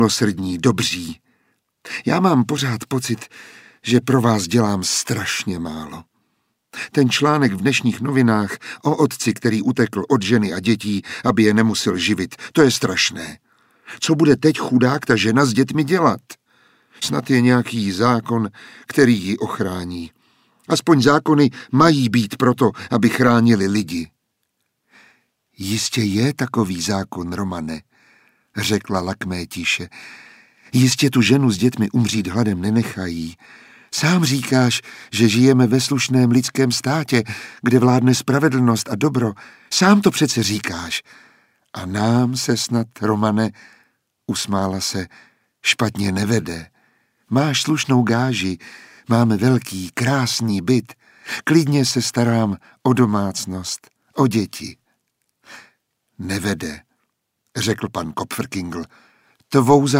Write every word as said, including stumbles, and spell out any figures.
milosrdní, dobří. Já mám pořád pocit, že pro vás dělám strašně málo. Ten článek v dnešních novinách o otci, který utekl od ženy a dětí, aby je nemusel živit, to je strašné. Co bude teď chudák ta žena s dětmi dělat? Snad je nějaký zákon, který ji ochrání. Aspoň zákony mají být proto, aby chránili lidi. Jistě je takový zákon, Romane, řekla Lakmé tiše. Jistě tu ženu s dětmi umřít hladem nenechají. Sám říkáš, že žijeme ve slušném lidském státě, kde vládne spravedlnost a dobro. Sám to přece říkáš. A nám se snad, Romane, usmála se, špatně nevede. Máš slušnou gáži, máme velký, krásný byt. Klidně se starám o domácnost, o děti. Nevede, řekl pan Kopfrkingl. Tvou